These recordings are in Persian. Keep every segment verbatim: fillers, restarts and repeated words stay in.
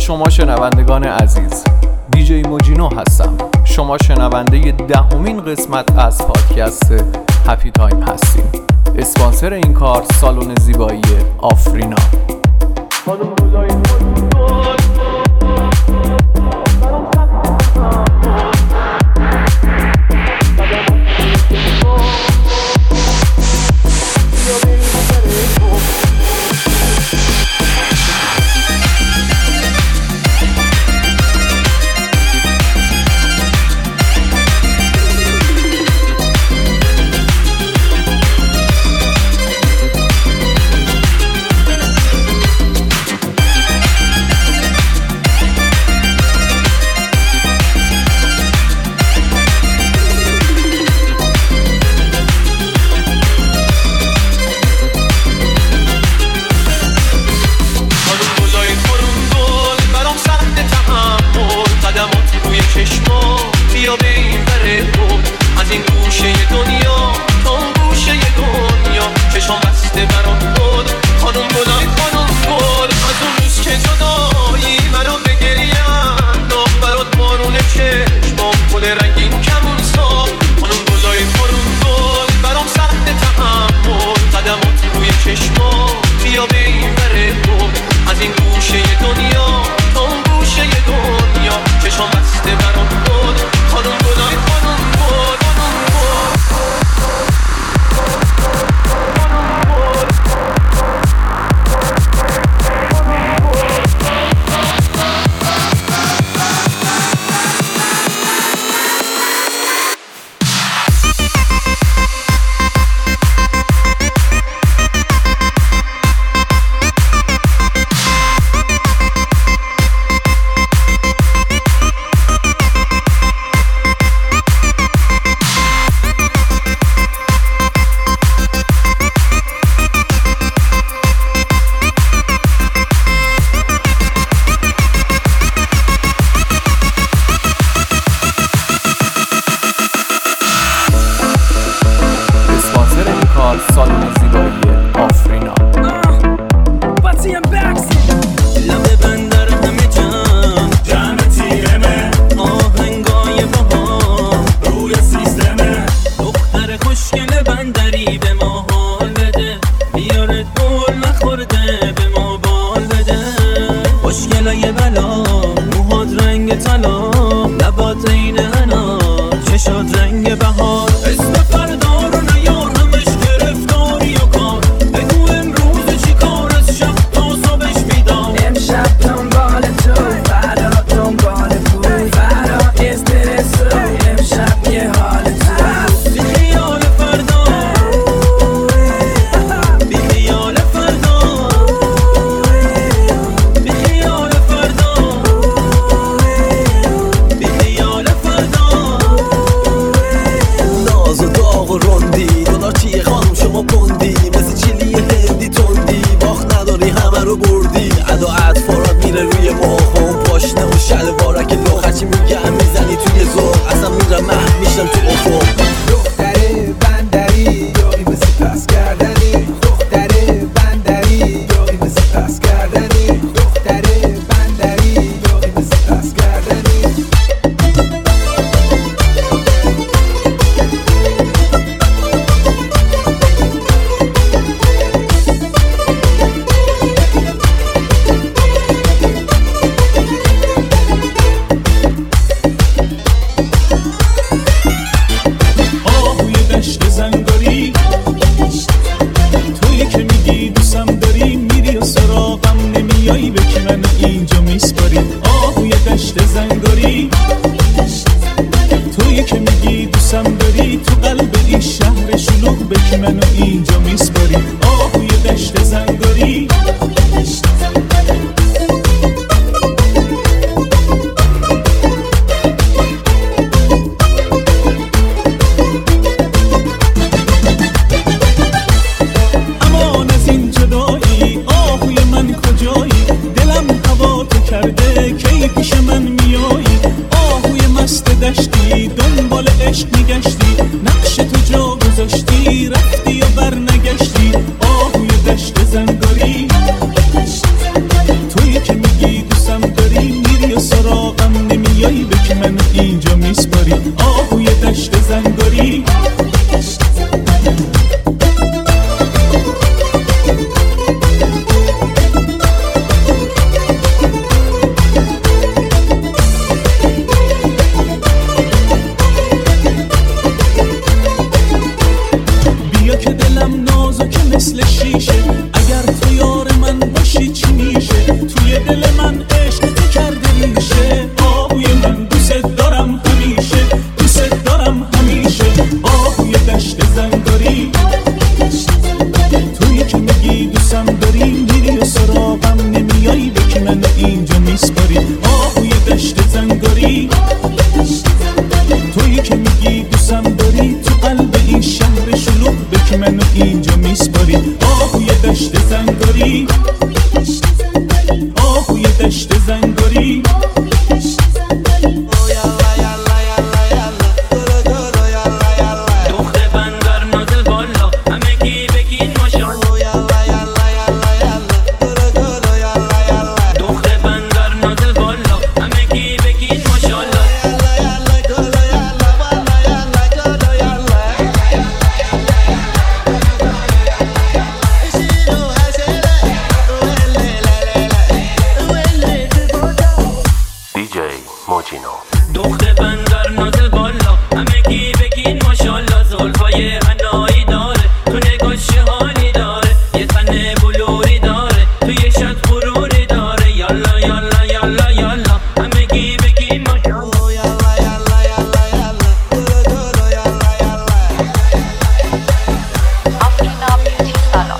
شما شنوندگان عزیز، دیجی موجینو هستم. شما شنونده دهمین قسمت از پادکست هپی تایم هستیم. اسپانسر این کار سالن زیبایی آفرینا. سالن زیبایی آفرینا. لبه بندر همه جمع جمع تیرمه آهنگای بهار روی سیستمه دختر خوشگل بندری به ما حال بده بیارت بول نخورده به ما بال بده خوشگلای بلا موهات رنگ طلا لبات عین انار چشات رنگ بهار اسم فردا رو نیار همش گرفتاری و کار بگو امروز چی کار از شب تا صبحش بیدار امشب دنبال تو فردا دنبال پول فردا استرسو امشب یه حال تو بی خیال فردا بی خیال فردا بی خیال فردا بی خیال فردا ناز و داغ و رندی دلار چیه خانم شما بندی مثل چیلی هندی تندی باخت نداری همه رو بردی ادا اطفارات میره روی ماهم پاشنه و شلوارک لخ هرچی میگم میزنی توی ذوق اصلا میرم محو میشم تو افق دختره بندری یاری مثل پس کردنی دختره بندری یاری مثل پس کردنی دختره بندری یاری مثل پس کردنی آهوی دشت زنگاری تویی که میگی دوستم داری میری و سراغم نمیایی به که من اینجا میسپاری آهوی دشت زنگاری تویی که میگی دوستم داری تو قلب این شهر شلوغ به که من اینجا میسپاری آهوی دشت زنگاری امان از این جدایی آهوی من کجایی دلم هوا تو کرده کی پیش من میایی آهوی مست دشتی دنبال عشق میگشتی نقش تو جا گذاشتی رفتی یا بر نگشتی آهوی دشت زنگاری تویی که میگی دوستم داری نمیای به که منو اینجا میسپاری آهوی دشت زنگاری بیا که دلم نازکه مثل شیشه اگر تو یار من باشی چی میشه توی دل من عشق تو کرده میشه آهوی من دوست دارم همیشه دوست دارم همیشه آهوی دشت زنگاری توی که میگی دوستم داری میری و سراغم نمیایی به که منو اینجا میسپاری آهوی دشت زنگاری توی که میگی دوستم داری تو قلب این شهر شلوغ به که منو اینجا میسپاری آهوی دشت زنگاری آهوی دشت زنگاری دختر بندر نازل بالا همگی بگین ماشاءالله دختر بندر نازل بالا همگی بگین ماشاءالله دختر بندر نازل بالا همگی بگین ماشاءالله زلفای حنایی داره تو نگاش حالی داره یه تن بلوری داره تو یه شد غروری داره یالا یالا یالا یالا همگی بگین ماشاءالله Afrina Beauty Salon.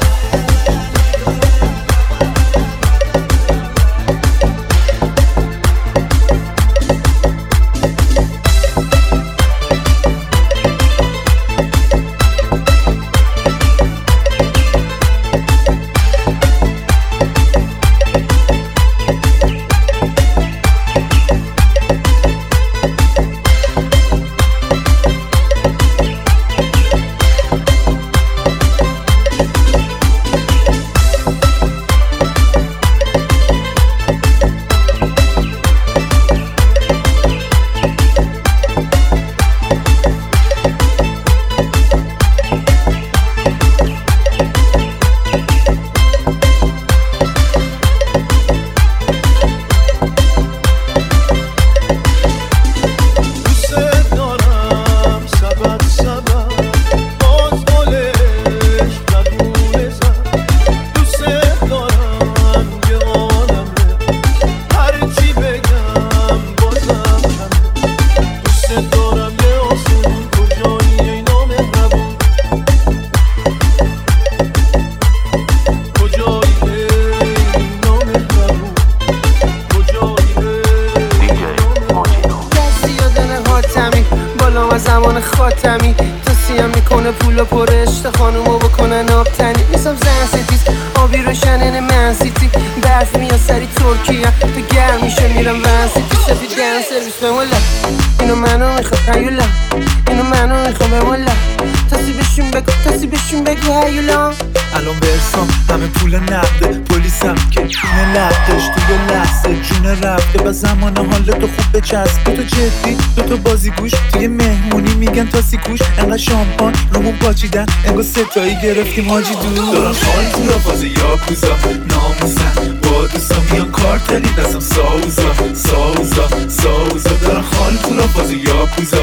زمان خاتمی تا سیم میکنه پول پر عشق خانومو بکنن آبتنی میسم زن ستیز آبی روشنن من سیتی برف میاد سری ترکیه تو گرم میشه میرم ون سیتی سفید دن سرویس بمولا اینو منو میخواد هیولا اینو منو میخواد بمولا تاسی بشون بگو تاسی بشون بگو هیولا الان برسام همه پول نقده پلیسم که جون لقدش توی لحظه جون رفته و زمان حال تو خوب بچسب تو جدی دوتا بازی گوش توی مهمونی میگن تاسی کوش انقدر شامپان رومون پاچیدن انگار ستایی گرفتیم حاجی دور دارم حال تو را فاز یاکوزا ناموسن با دوستا میان کارتلی دستم ساوزا ساوزا ساوزا دارم حال تو را فاز یاکوزا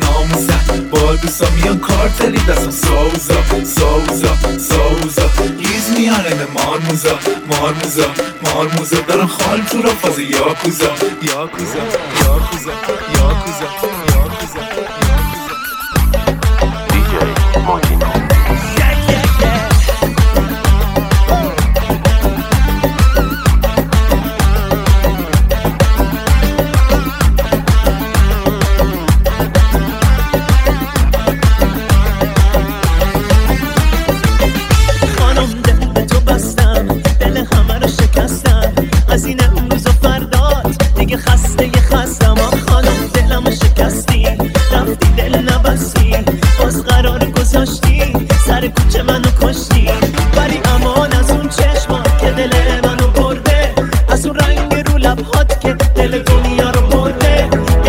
ناموسن با دوستا میان کارتلی دستم ساوزا ساوزا ساوزا گیز میانه به مارموزا مارموزا مارموزا دارم حال تو را فاز یاکوزا یاکوزا یاکوزا یاکوزا یاکوزا دیجی موجینو سر کوچه منو کشتی ولی امان از اون چشمات که دل منو برده از اون رنگ رو لبهات که دل دنیا رو برده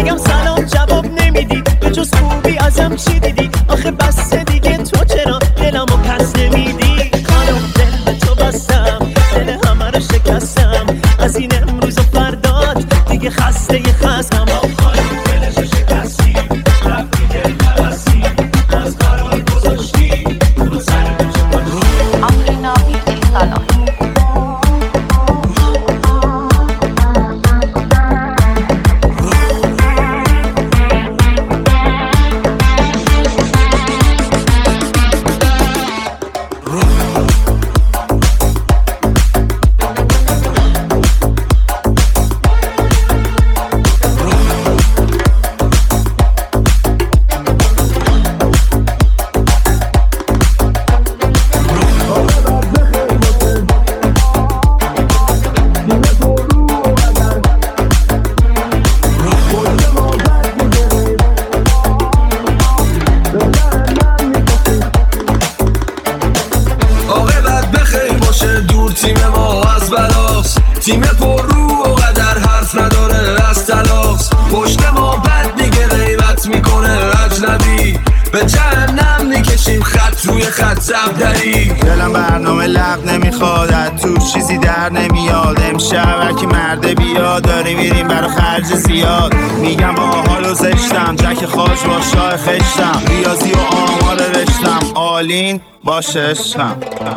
بازم چی دیدی؟ آخه بس دیگه تو چرا دلمو پس نمیدی؟ خانم دل به تو بستم، دل همه رو شکستم، از این امروز و فردات دیگه خسته ی خستم. خانم دلشو شکستی، رفتی دل نبستی، از قرار گذاشتی رو سر بچه باشی. آفرینا بیوتی سالن. تیم پر رو و قدر حرف نداره از تلاس، پشت ما بد میگه غیبت میکنه اجنبی، به جهنم میکشیم خط روی خط زبدری. دلم برنامه لب نمیخواد، از تو چیزی در نمیاد، امشب هرکی مرده بیاد، داریم میریم برا خرج زیاد. میگم با حالو زشتم، جک خاج با شاه خشتم، ریاضی و آمار رشتم، آلین باشه عشقم.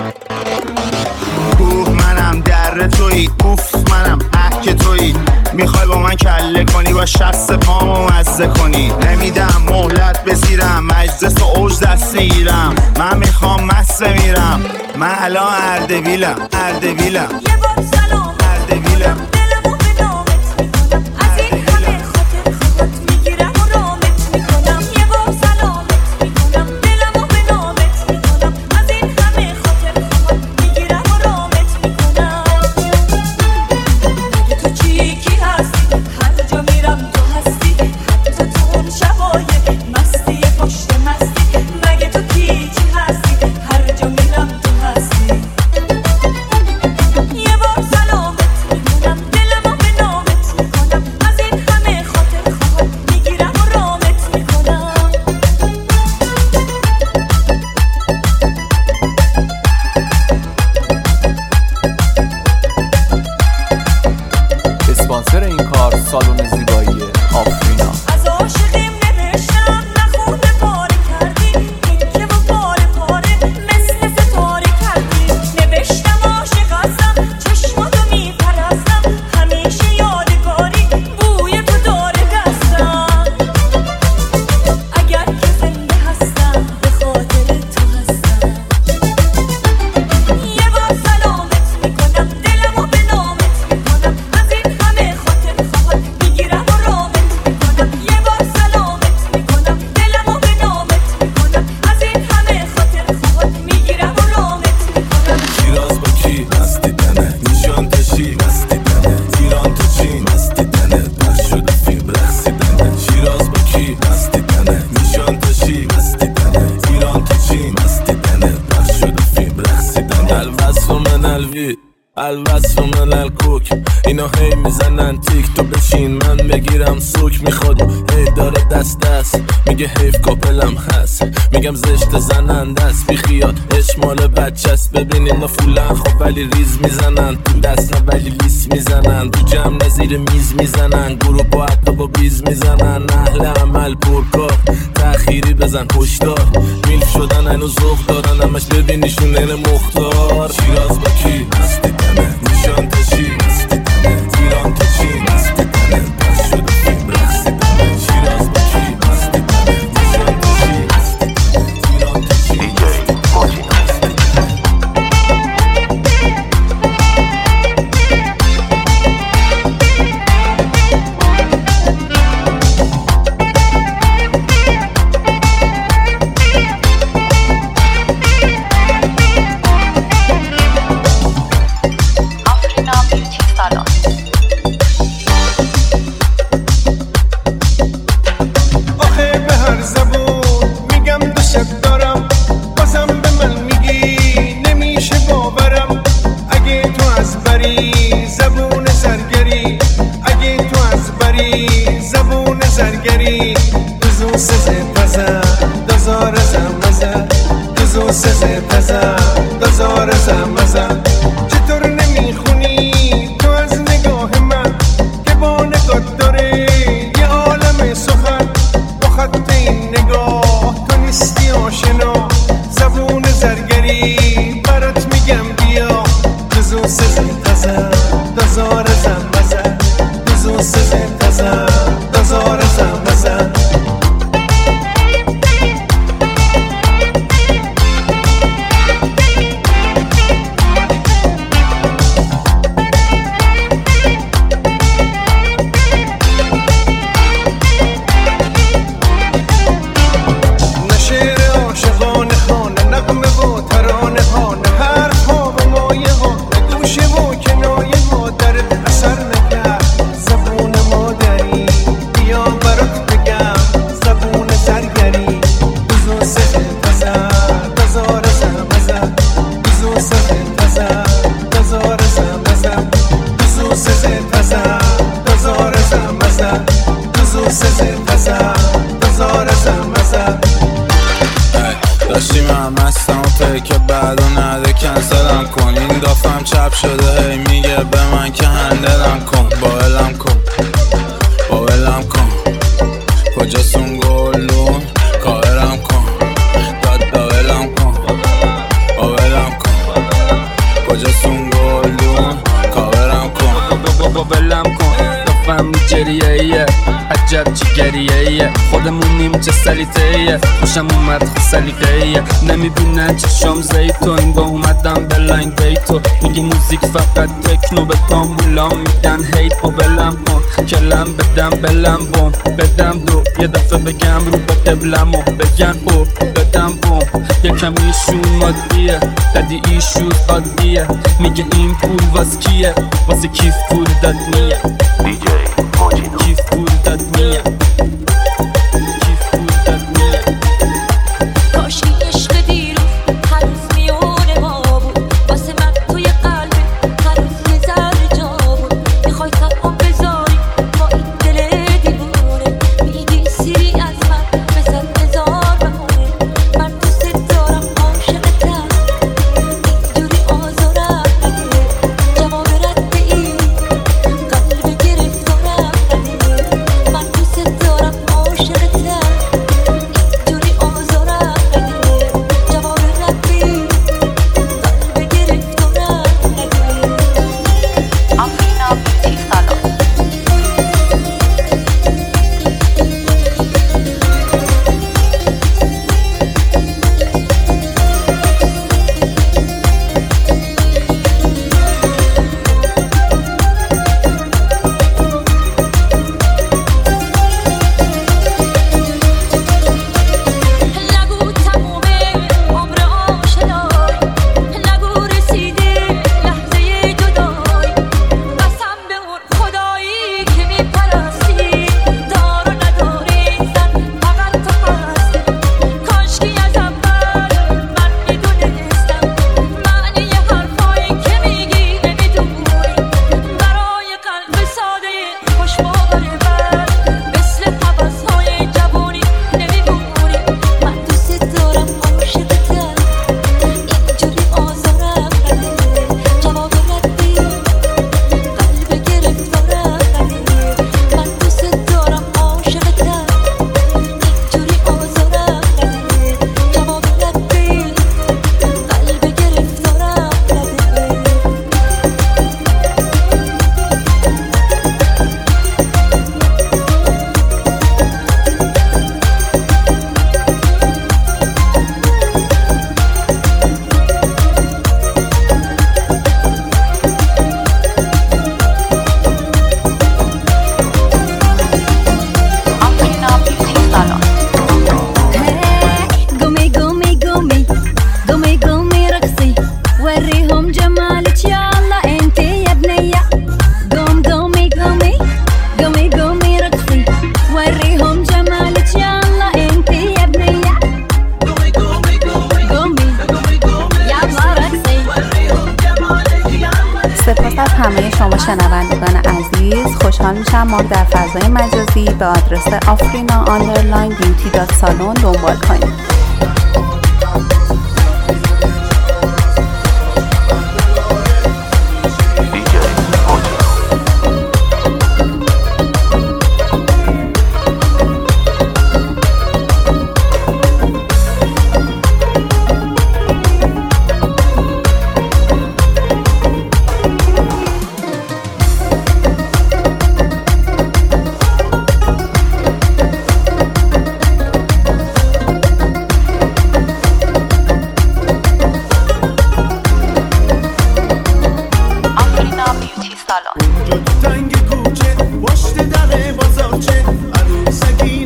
کوه منم در تویی، اوف منم احک تویی، میخوای با من کله کنی با شست پامو مزه کنی، نمیدم مهلت بسیرم، مجلس و اوج دست میگیرم، من میخوام مست میرم، من الان اردبیلم اردبیلم یه بار سلام اردبیلم دلمو به نامت میکنم، از این همه خاطر خودت میگیرم و رامت میکنم. یه بار سلامت میکنم دلمو به نامت میکنم، از این همه خاطر خودت میگیرم و رامت میکنم. مگه تو چی کی هستی؟ هر جا میرم تو هستی، حتی تو اون شبای مستی پشت مستی. مگه تو کی چی هستی؟ هر جا میرم تو هستی. یه بار سلامت میکنم دلمو به نامت میکنم، از این همه خاطر خواهد میگیرم و رامت میکنم. اسپانسر این کار سالن زیبایی آفرینا. از عاشقیم نوشتم نخورده پاره کردی، تکه و پاره پاره مثل ستاره کردی. نوشتم عاشق هستم چشماتو میپرستم، همیشه یادگاری بوی تو داره دستم. اگر که زنده هستم به خاطر تو هستم. یه بار سلامت میکنم دلمو به نامت میکنم، از این همه خاطر خواهد میگیرم و رامت میکنم. یه بار سلامت میکنم دلمو به نامت میکنم، از این همه خاطر خواهد میگیرم و رامت میکنم. شیراز با کی مستی دنه، نیشان تشی مستی دنه، ایران تو چی مستی دنه، پخش شده فیلم رقصیدنه. شیراز با کی مستی دنه، نیشان تشی مستی دنه، ایران تو چی مستی دنه، پخش شده فیلم رقصیدنه. الوصف من الوی الوصف من الکوک، اینا هی میزنن تیک، تو بشین من بگیرم سوک. میخواد هی داره دست دست، میگه حیف کپلم هست، میگم زشت زنن دست بیخیال اشمال بچه است. ببین اینا فولن خب ولی ریز میزنن، تو دست نه ولی لیس میزنن، تو جمع نزیر میز میزنن، گروه با حتی با بیز میزنن. اهل عمل پرکار تأخیری بزن هشدار، میلف شدن اینو ذوق دارن، همش ببینیشون این مختار. شیراز با کی مستی دنه، نیشان تشی مستی دنه، ایران تو چی مستی دنه، پخش شده فیلم رقصیدنه. شیراز با کی مستی دنه، نیشان تشی مستی دنه، ایران تو چی مستی دنه. آفرینا بیوتی سالن. آخه به هر زبون میگم دوست دارم، بازم به من میگی نمیشه باورم. اگه تو از بری زبون زرگری، اگه تو از بری زبون زرگری، بزو سزه بزن سزه تزن دزار زم مزن چطور نمیخونی تو از نگاه من که با نگاه داره یه عالم سخن با خط این نگاه تو نیستی آشنا زبون زرگری برات میگم بیا دزو سزه تزن دزار زم مزن دزو سزه تزن دزار زم مزن داشتیم هم مستم و پیک بعدو نده کنسلم کن این دافم چپ شده هی میگه به من که هندلم کن با علم کن با علم کن کجاست اون گلون کارم کن داد با علم کن با علم کن کجاست اون گلون کارم کن با بلم کن دافم جریه ایه عجب جگریه ایه خودمونیم چه سلیته ایه خوشم اومد خود سلیقه ایه نمیبینن چشام زیتون با اومدم به لنگ بیتو میگی موزیک فقط تکنو به پامبولام میگن هیت با بلم کن کلم بدم بلم بوم بدم دو یه دفعه بگم رو به قبلم و بگن او بدم بوم یکم ایشون مادیه دادی ایشون عادیه میگه این پول واس کیه واسه کیف پول داد میه دی جی موجینو کیف پول داد میه کیف پول داد میه کاش این عشق دیروز هنوز میونه ما بود واسه من توی قلبه هنوز یه ذره جا بود میخوای تنها بذاری با این دل دیوونه میگی سیری از من بزن هزار بهونه من دوست دارم عاشقتم اینجوری آزارم نده جواب رد ای قلب گرفتارم نده من دوست دارم عاشقتم اینجوری آزارم نده جواب رد ای قلب گرفتارم نده آفرینا بیوتی سالن. نگو تمومه عمر آشنایی نگو رسیده لحظه جدایی قسم به اون خدایی که میپرستی دار و نداری زن فقط تو هستی کاشکی از اول من میدونستم معنی حرفایی که میگی نمیدونی برای قلب ساده خوشباور من مثل حوضهای جوانی نمیمونی من دوست دارم عاشقتم اینجوری آزارم نده جواب ردی قلب گرفتارم نده من دوست دارم عاشقتم اینجوری آزارم نده جواب ردی قلب گرفتارم نده آفرینا بیوتی سالن. قومي قومي قومي قومي قومي رقصي وريهم جمالك يا الله انت يا بنية قوم قومي قومي قومي قومي رقصي وريهم جمالك يا الله انت يا بنية قومي قومي قومي يلا رقصي سپاس از همه شما شنوندگان عزیز. خوشحال میشم ما رو در فضای مجازی به آدرس آفرینا آندرلاین بیوتی دات سالن دنبال کنید. رنگ کوچه پشت در بازارچه عروسکی